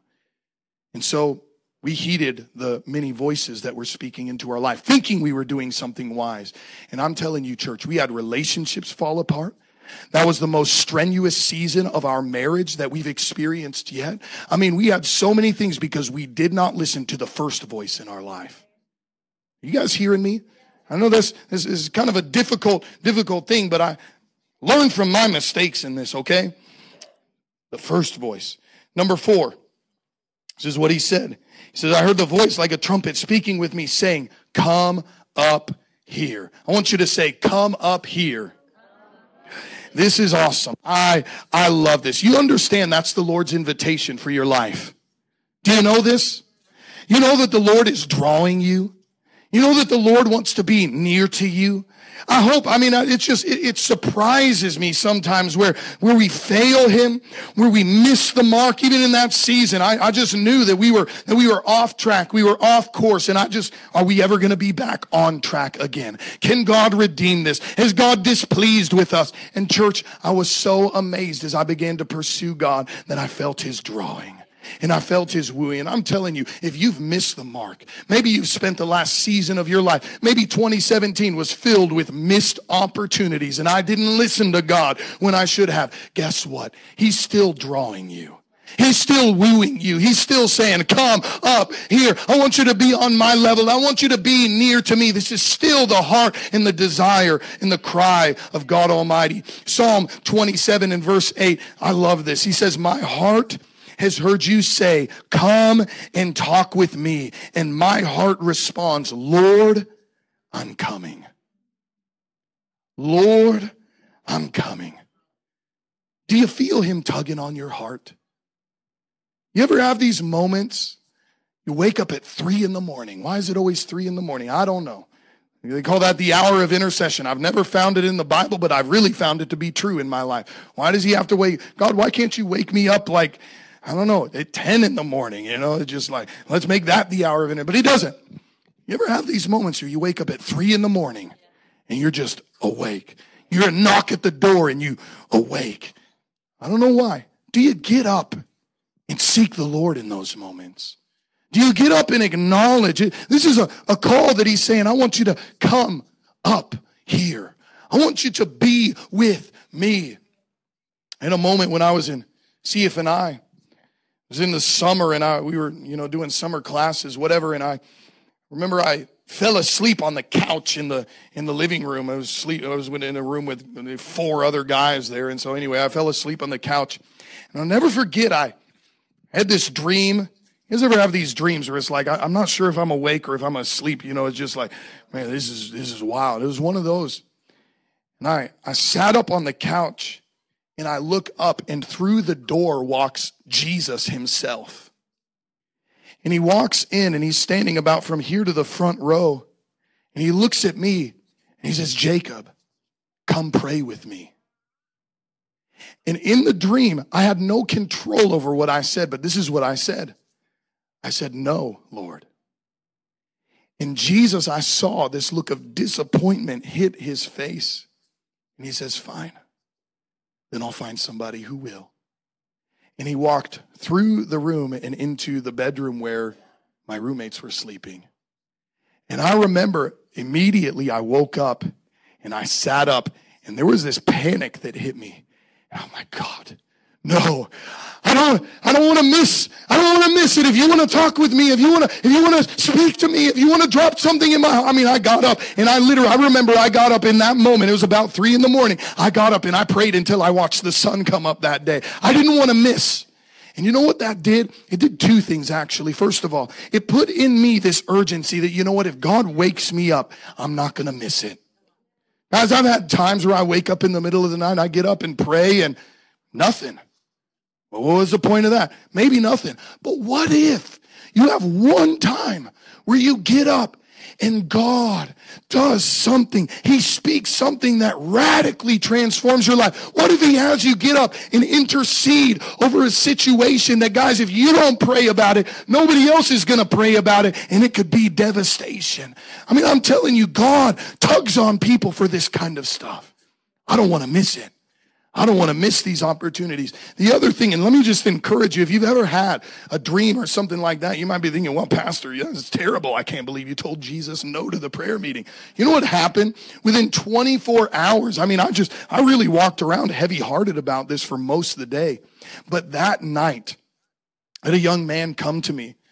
And so we heeded the many voices that were speaking into our life, thinking we were doing something wise. And I'm telling you, church, we had relationships fall apart. That was the most strenuous season of our marriage that we've experienced yet. We had so many things because we did not listen to the first voice in our life. Are you guys hearing me? I know this is kind of a difficult thing, but I learned from my mistakes in this, okay? The first voice. Number 4, This is what he said. He says, I heard the voice like a trumpet speaking with me saying, come up here. I want you to say, come up here. This is awesome. I love this. You understand that's the Lord's invitation for your life. Do you know this? You know that the Lord is drawing you. You know that the Lord wants to be near to you. I hope, it surprises me sometimes where we fail him, where we miss the mark. Even in that season, I just knew that we were off track. We were off course. And are we ever going to be back on track again? Can God redeem this? Is God displeased with us? And church, I was so amazed as I began to pursue God that I felt his drawing. And I felt his wooing. And I'm telling you, if you've missed the mark, maybe you've spent the last season of your life, maybe 2017 was filled with missed opportunities and I didn't listen to God when I should have. Guess what? He's still drawing you. He's still wooing you. He's still saying, come up here. I want you to be on my level. I want you to be near to me. This is still the heart and the desire and the cry of God Almighty. Psalm 27 and verse 8. I love this. He says, my heart has heard you say, come and talk with me. And my heart responds, Lord, I'm coming. Lord, I'm coming. Do you feel him tugging on your heart? You ever have these moments? You wake up at 3 a.m. Why is it always 3 a.m? I don't know. They call that the hour of intercession. I've never found it in the Bible, but I've really found it to be true in my life. Why does he have to wake? God, why can't you wake me up like, I don't know, at 10 a.m, it's just like, let's make that the hour of it. But he doesn't. You ever have these moments where you wake up at 3 a.m. and you're just awake? You're a knock at the door and you awake. I don't know why. Do you get up and seek the Lord in those moments? Do you get up and acknowledge it? This is a call that he's saying, I want you to come up here. I want you to be with me. In a moment when I was in CF&I, it was in the summer and we were, doing summer classes, whatever. And I remember I fell asleep on the couch in the living room. I was in a room with 4 other guys there. And so anyway, I fell asleep on the couch and I'll never forget. I had this dream. You guys ever have these dreams where it's like, I'm not sure if I'm awake or if I'm asleep. It's just like, man, this is wild. It was one of those. And I sat up on the couch and I look up and through the door walks Jesus himself. And he walks in and he's standing about from here to the front row. And he looks at me and he says, Jacob, come pray with me. And in the dream, I had no control over what I said, but this is what I said. I said, no, Lord. In Jesus, I saw this look of disappointment hit his face. And he says, fine. Then I'll find somebody who will. And he walked through the room and into the bedroom where my roommates were sleeping. And I remember immediately I woke up and I sat up and there was this panic that hit me. And I'm like, God, no, I don't want to miss it. If you want to talk with me, if you want to speak to me, if you want to drop something in I got up and I remember I got up in that moment. It was about 3 a.m. I got up and I prayed until I watched the sun come up that day. I didn't want to miss. And you know what that did? It did 2 things, actually. First of all, it put in me this urgency that, you know what, if God wakes me up, I'm not going to miss it. Guys, I've had times where I wake up in the middle of the night, I get up and pray and nothing. Well, what was the point of that? Maybe nothing. But what if you have one time where you get up and God does something? He speaks something that radically transforms your life. What if he has you get up and intercede over a situation that, guys, if you don't pray about it, nobody else is going to pray about it, and it could be devastation. I'm telling you, God tugs on people for this kind of stuff. I don't want to miss it. I don't want to miss these opportunities. The other thing, and let me just encourage you, if you've ever had a dream or something like that, you might be thinking, well, Pastor, it's terrible. I can't believe you told Jesus no to the prayer meeting. You know what happened? Within 24 hours, I really walked around heavy-hearted about this for most of the day. But that night, I had a young man come to me.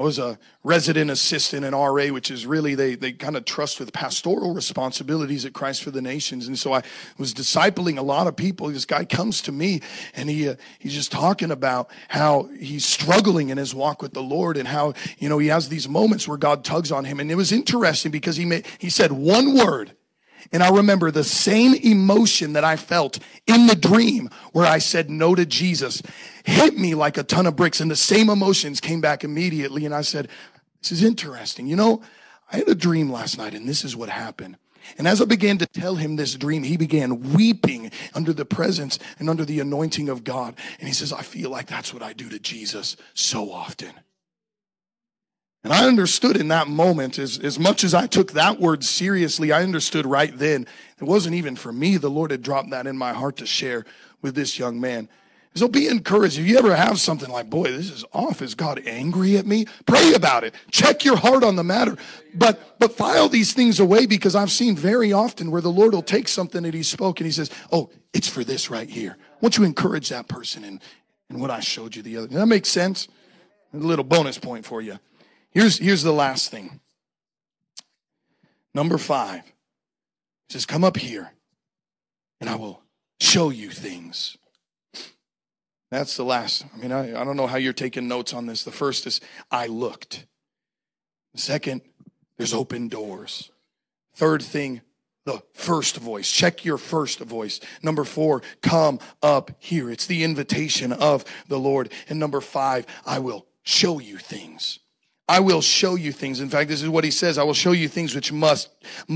I was a resident assistant in RA, which is really, they kind of trust with pastoral responsibilities at Christ for the Nations. And so I was discipling a lot of people. This guy comes to me and he's just talking about how he's struggling in his walk with the Lord and how, he has these moments where God tugs on him. And it was interesting because he said one word. And I remember the same emotion that I felt in the dream where I said no to Jesus hit me like a ton of bricks, and the same emotions came back immediately. And I said, this is interesting. I had a dream last night, and this is what happened. And as I began to tell him this dream, he began weeping under the presence and under the anointing of God. And he says, I feel like that's what I do to Jesus so often. And I understood in that moment, as much as I took that word seriously, I understood right then, it wasn't even for me. The Lord had dropped that in my heart to share with this young man. So be encouraged. If you ever have something like, boy, this is off. Is God angry at me? Pray about it. Check your heart on the matter. But file these things away, because I've seen very often where the Lord will take something that he spoke and he says, oh, it's for this right here. I want you to encourage that person in what I showed you the other day. Does that make sense? A little bonus point for you. Here's the last thing. Number 5. It says, come up here and I will show you things. That's the last. I don't know how you're taking notes on this. The first is, I looked. The second, there's open doors. Third thing, the first voice. Check your first voice. Number 4, come up here. It's the invitation of the Lord. And number 5, I will show you things. I will show you things. In fact, this is what he says. I will show you things which must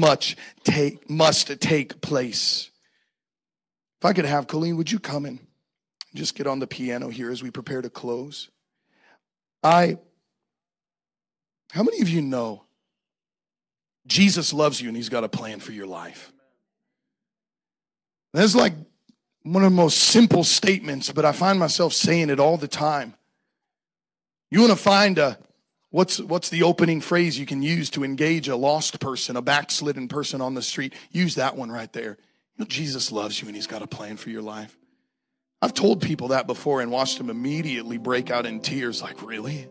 take place. If I could have Colleen, would you come in? Just get on the piano here as we prepare to close. How many of you know Jesus loves you and he's got a plan for your life? That's like one of the most simple statements, but I find myself saying it all the time. You want to find what's the opening phrase you can use to engage a lost person, a backslidden person on the street? Use that one right there. Jesus loves you and he's got a plan for your life. I've told people that before and watched them immediately break out in tears, like, really?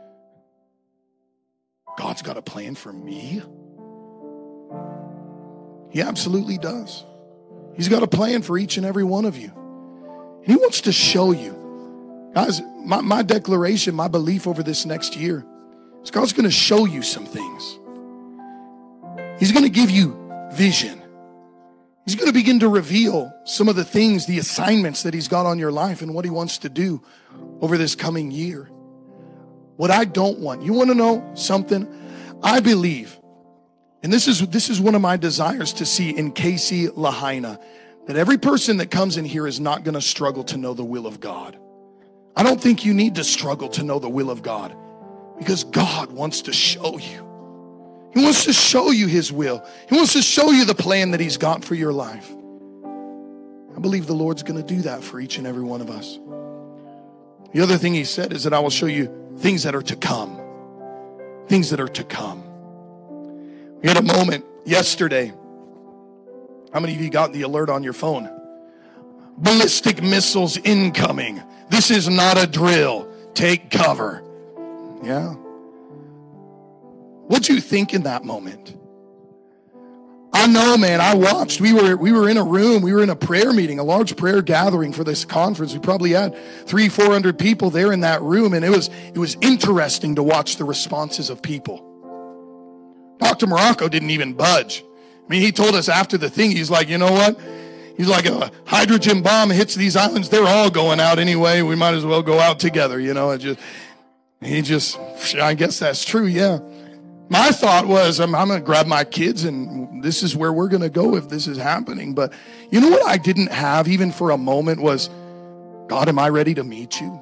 God's got a plan for me? He absolutely does. He's got a plan for each and every one of you. And he wants to show you. Guys, my declaration, my belief over this next year is God's going to show you some things. He's going to give you vision. He's going to begin to reveal some of the things, the assignments that he's got on your life and what he wants to do over this coming year. What I don't want, you want to know something? I believe, and this is one of my desires to see in KC Lahaina, that every person that comes in here is not going to struggle to know the will of God. I don't think you need to struggle to know the will of God, because God wants to show you. He wants to show you his will. He wants to show you the plan that he's got for your life. I believe the Lord's going to do that for each and every one of us. The other thing he said is that I will show you things that are to come. Things that are to come. We had a moment yesterday. How many of you got the alert on your phone? Ballistic missiles incoming. This is not a drill. Take cover. Yeah. What'd you think in that moment? I know, man, I watched. We were in a room. We were in a prayer meeting, a large prayer gathering for this conference. We probably had 300-400 people there in that room. And it was interesting to watch the responses of people. Dr. Morocco didn't even budge. I mean, he told us after the thing, he's like, you know what? He's like, a hydrogen bomb hits these islands. They're all going out anyway. We might as well go out together. I guess that's true. Yeah. My thought was, I'm going to grab my kids and this is where we're going to go if this is happening. But you know what I didn't have even for a moment was, God, am I ready to meet you?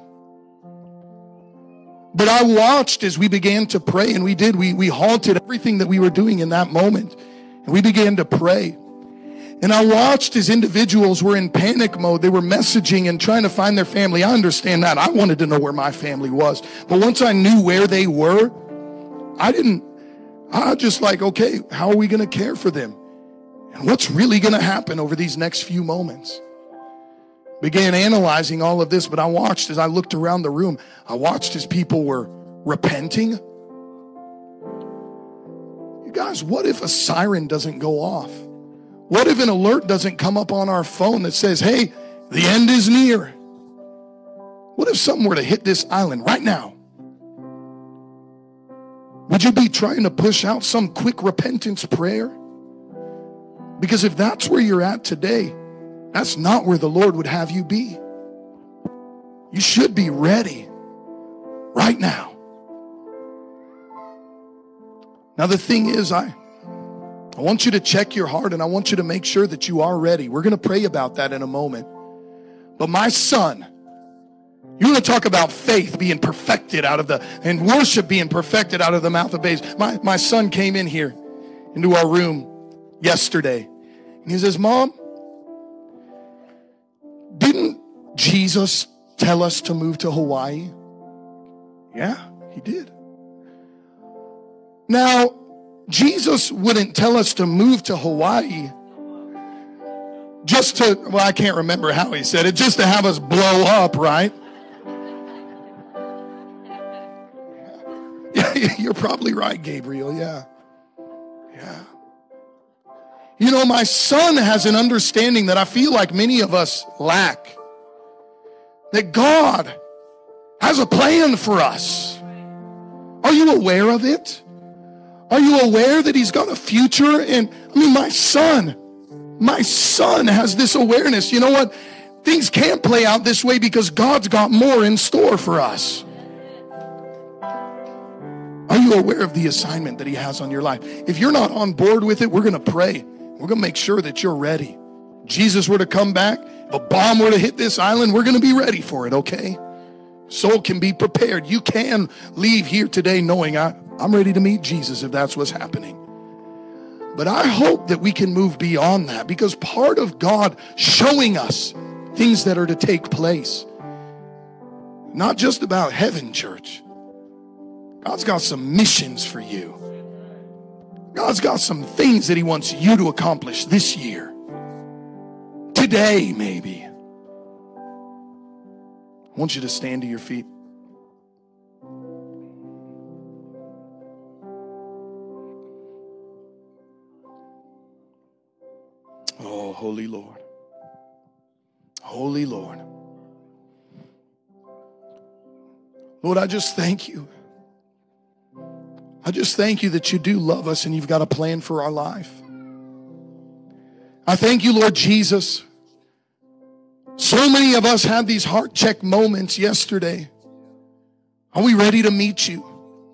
But I watched as we began to pray, and we halted everything that we were doing in that moment. And we began to pray. And I watched as individuals were in panic mode. They were messaging and trying to find their family. I understand that. I wanted to know where my family was. But once I knew where they were, I just like, okay, how are we going to care for them? And what's really going to happen over these next few moments? Began analyzing all of this, but I watched as I looked around the room. I watched as people were repenting? You guys, what if a siren doesn't go off? What if an alert doesn't come up on our phone that says, hey, the end is near? What if something were to hit this island right now? Would you be trying to push out some quick repentance prayer? Because if that's where you're at today, that's not where the Lord would have you be. You should be ready right now. Now the thing is, I want you to check your heart, and I want you to make sure that you are ready. We're going to pray about that in a moment. But my son, you want to talk about faith being perfected and worship being perfected out of the mouth of babes. My son came in here into our room yesterday, and he says, Mom, didn't Jesus tell us to move to Hawaii? Yeah, he did. Now, Jesus wouldn't tell us to move to Hawaii just to, well, I can't remember how he said it, just to have us blow up, right? Yeah, you're probably right, Gabriel. Yeah. You know, my son has an understanding that I feel like many of us lack. That God has a plan for us. Are you aware of it? Are you aware that he's got a future? And I mean, my son has this awareness. You know what? Things can't play out this way because God's got more in store for us. Are you aware of the assignment that he has on your life? If you're not on board with it, we're going to pray. We're going to make sure that you're ready. Jesus were to come back, if a bomb were to hit this island, we're going to be ready for it, okay? Soul can be prepared. You can leave here today knowing I'm ready to meet Jesus if that's what's happening. But I hope that we can move beyond that, because part of God showing us things that are to take place, not just about heaven, church. God's got some missions for you. God's got some things that he wants you to accomplish this year. Today, maybe. I want you to stand to your feet. Oh, Holy Lord. Holy Lord. Lord, I just thank you. I just thank you that you do love us and you've got a plan for our life. I thank you, Lord Jesus. So many of us had these heart check moments yesterday. Are we ready to meet you?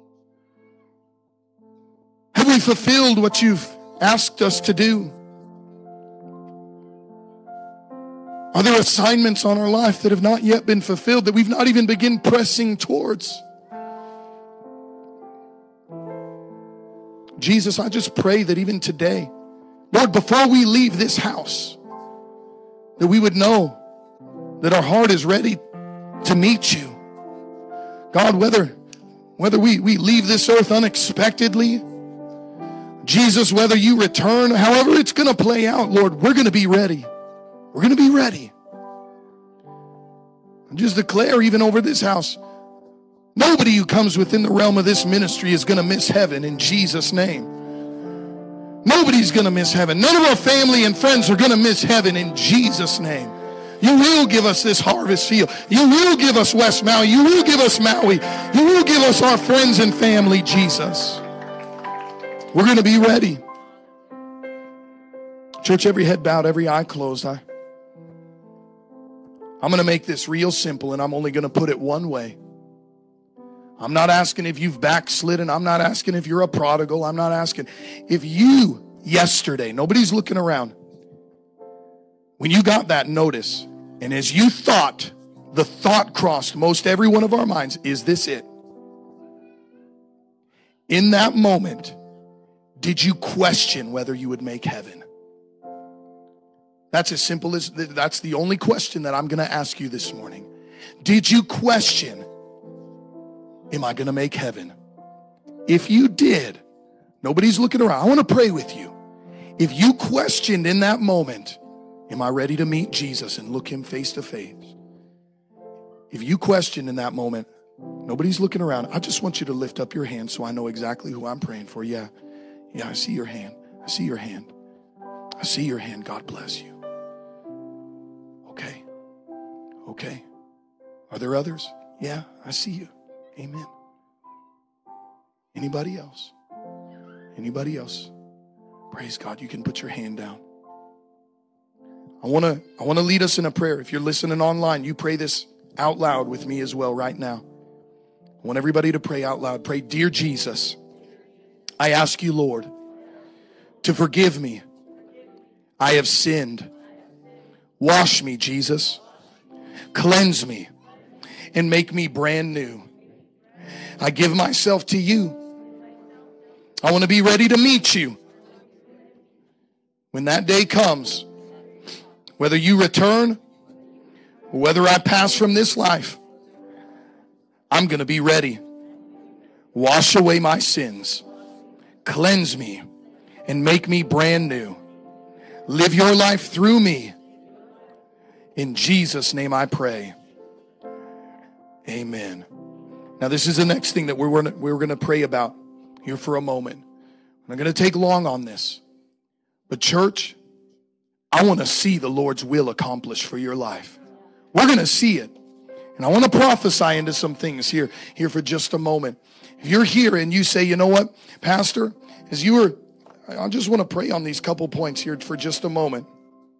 Have we fulfilled what you've asked us to do? Are there assignments on our life that have not yet been fulfilled, that we've not even begun pressing towards? Jesus, I just pray that even today, Lord, before we leave this house, that we would know that our heart is ready to meet you. God, whether we leave this earth unexpectedly, Jesus, whether you return, however it's going to play out, Lord, we're going to be ready. We're going to be ready. And just declare even over this house, nobody who comes within the realm of this ministry is going to miss heaven in Jesus' name. Nobody's going to miss heaven. None of our family and friends are going to miss heaven in Jesus' name. You will give us this harvest field. You will give us West Maui. You will give us Maui. You will give us our friends and family, Jesus. We're going to be ready. Church, every head bowed, every eye closed. I'm going to make this real simple, and I'm only going to put it one way. I'm not asking if you've backslidden. I'm not asking if you're a prodigal. I'm not asking if you yesterday, nobody's looking around, when you got that notice, and as you thought, the thought crossed most every one of our minds, is this it? In that moment, did you question whether you would make heaven? That's as simple as, that's the only question that I'm going to ask you this morning. Did you question, am I going to make heaven? If you did, nobody's looking around. I want to pray with you. If you questioned in that moment, am I ready to meet Jesus and look him face to face? If you questioned in that moment, Nobody's looking around. I just want you to lift up your hand so I know exactly who I'm praying for. Yeah, I see your hand. I see your hand. I see your hand. God bless you. Okay. Are there others? Yeah, I see you. Amen. Anybody else? Anybody else? Praise God. You can put your hand down. I want to lead us in a prayer. If you're listening online, you pray this out loud with me as well right now. I want everybody to pray out loud. Pray, dear Jesus, I ask you, Lord, to forgive me. I have sinned. Wash me, Jesus. Cleanse me and make me brand new. I give myself to you. I want to be ready to meet you when that day comes. Whether you return or whether I pass from this life, I'm going to be ready. Wash away my sins. Cleanse me and make me brand new. Live your life through me. In Jesus' name I pray. Amen. Now this is the next thing that we're going to pray about here for a moment. I'm not going to take long on this. But church, I want to see the Lord's will accomplished for your life. We're going to see it. And I want to prophesy into some things here for just a moment. If you're here and you say, you know what, Pastor, I just want to pray on these couple points here for just a moment.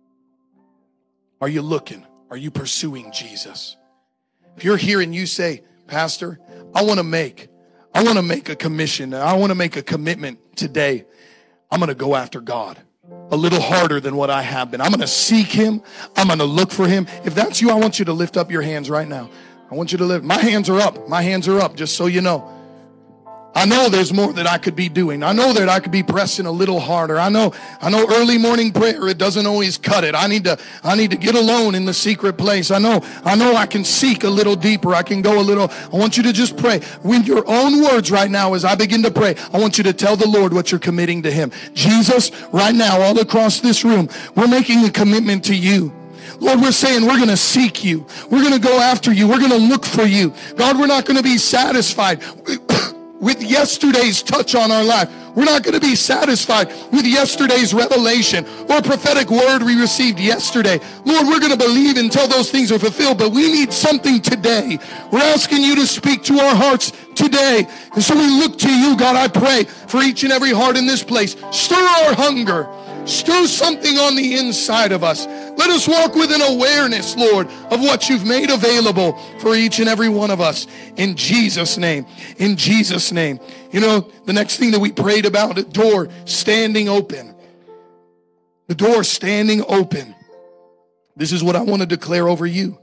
Are you looking? Are you pursuing Jesus? If you're here and you say, Pastor, I want to make a commission. I want to make a commitment today. I'm going to go after God a little harder than what I have been. I'm going to seek him. I'm going to look for him. If that's you, I want you to lift up your hands right now. I want you to lift. My hands are up. My hands are up, just so you know. I know there's more that I could be doing. I know that I could be pressing a little harder. I know early morning prayer, it doesn't always cut it. I need to get alone in the secret place. I know I can seek a little deeper. I can go a little. I want you to just pray. With your own words right now as I begin to pray, I want you to tell the Lord what you're committing to him. Jesus, right now, all across this room, we're making a commitment to you. Lord, we're saying we're going to seek you. We're going to go after you. We're going to look for you. God, we're not going to be satisfied with yesterday's touch on our life. We're not going to be satisfied with yesterday's revelation or prophetic word we received yesterday. Lord, we're going to believe until those things are fulfilled, but we need something today. We're asking you to speak to our hearts today. And so we look to you, God. I pray for each and every heart in this place. Stir our hunger. Stir something on the inside of us. Let us walk with an awareness, Lord, of what you've made available for each and every one of us. In Jesus' name. In Jesus' name. You know, the next thing that we prayed about, the door standing open. The door standing open. This is what I want to declare over you.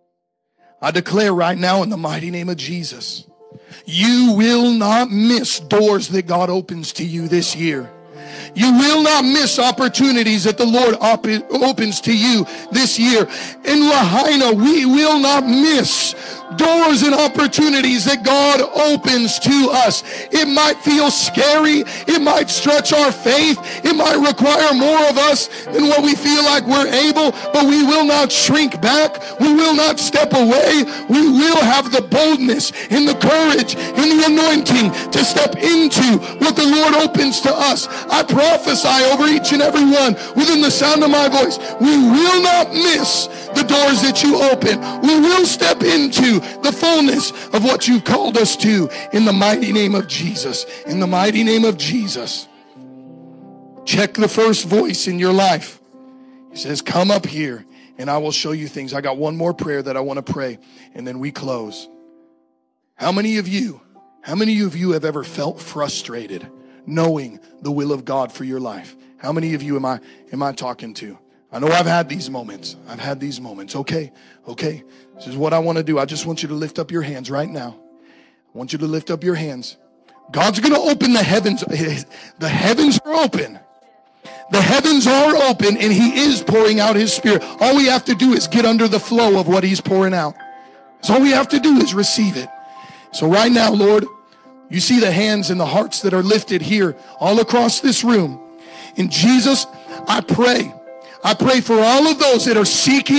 I declare right now in the mighty name of Jesus, you will not miss doors that God opens to you this year. You will not miss opportunities that the Lord opens to you this year. In Lahaina, we will not miss doors and opportunities that God opens to us. It might feel scary. It might stretch our faith. It might require more of us than what we feel like we're able, but we will not shrink back. We will not step away. We will have the boldness and the courage and the anointing to step into what the Lord opens to us. I prophesy over each and every one within the sound of my voice. We will not miss the doors that you open. We will step into the fullness of what you've called us to in the mighty name of Jesus. In the mighty name of Jesus. Check the first voice in your life. He says, come up here and I will show you things. I got one more prayer that I want to pray and then we close. How many of you have ever felt frustrated knowing the will of God for your life? How many of you am I talking to? I know I've had these moments. Okay. This is what I want to do. I just want you to lift up your hands right now. I want you to lift up your hands. God's going to open the heavens. The heavens are open. The heavens are open and he is pouring out his spirit. All we have to do is get under the flow of what he's pouring out. So all we have to do is receive it. So right now, Lord, you see the hands and the hearts that are lifted here all across this room. In Jesus, I pray for all of those that are seeking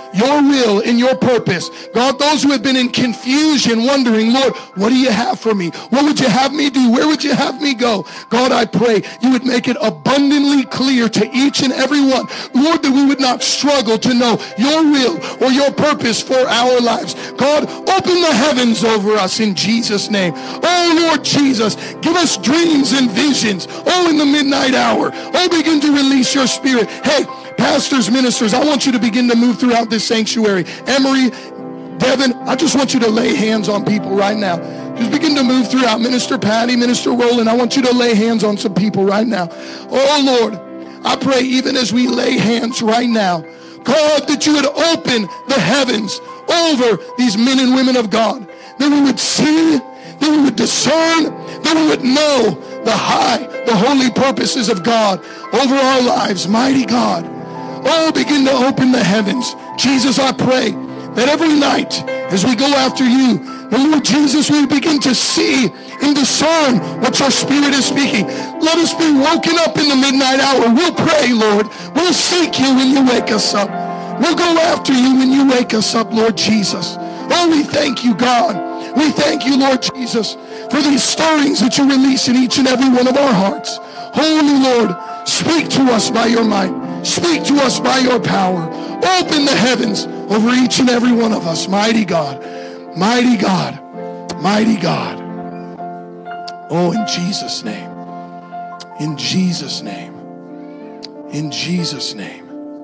your will and your purpose. God, those who have been in confusion, wondering, Lord, what do you have for me? What would you have me do? Where would you have me go? God, I pray you would make it abundantly clear to each and every one, Lord, that we would not struggle to know your will or your purpose for our lives. God, open the heavens over us in Jesus' name. Oh, Lord Jesus, give us dreams and visions. Oh, in the midnight hour. Oh, begin to release your spirit. Hey, pastors, ministers, I want you to begin to move throughout this sanctuary. Emery, Devin, I just want you to lay hands on people right now. Just begin to move throughout. Minister Patty, Minister Roland, I want you to lay hands on some people right now. Oh, Lord, I pray even as we lay hands right now, God, that you would open the heavens over these men and women of God, that we would see, that we would discern, that we would know the high, the holy purposes of God over our lives. Mighty God, oh, begin to open the heavens. Jesus, I pray that every night as we go after you, the Lord Jesus, we begin to see and discern what your spirit is speaking. Let us be woken up in the midnight hour. We'll pray, Lord. We'll seek you when you wake us up. We'll go after you when you wake us up, Lord Jesus. Oh, we thank you, God. We thank you, Lord Jesus, for these stirrings that you release in each and every one of our hearts. Holy Lord, speak to us by your might. Speak to us by your power. Open the heavens over each and every one of us. Mighty God, mighty God, mighty God. Oh, in Jesus' name, in Jesus' name, in Jesus' name.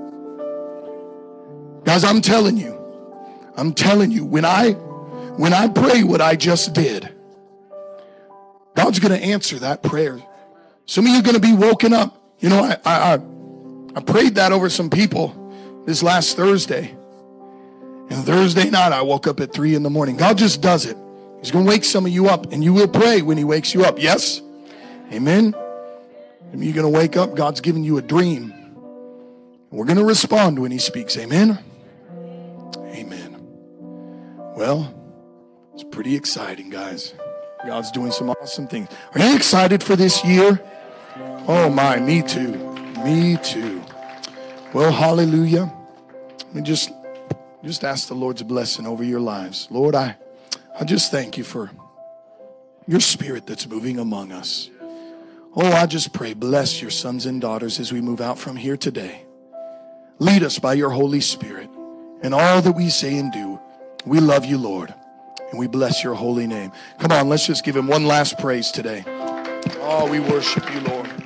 Guys, I'm telling you, when I pray what I just did, God's going to answer that prayer. Some of you are going to be woken up. You know, I prayed that over some people this last Thursday. And Thursday night, I woke up at 3 a.m. God just does it. He's going to wake some of you up, and you will pray when he wakes you up. Yes? Amen? And you're going to wake up. God's giving you a dream. And we're going to respond when he speaks. Amen? Amen. Well, it's pretty exciting, guys. God's doing some awesome things. Are you excited for this year? Oh, my, me too. Me too. Well, hallelujah. Let me just ask the Lord's blessing over your lives. Lord, I just thank you for your spirit that's moving among us. Oh, I just pray, bless your sons and daughters as we move out from here today. Lead us by your Holy Spirit in all that we say and do. We love you, Lord, and we bless your holy name. Come on, let's just give him one last praise today. Oh, we worship you, Lord.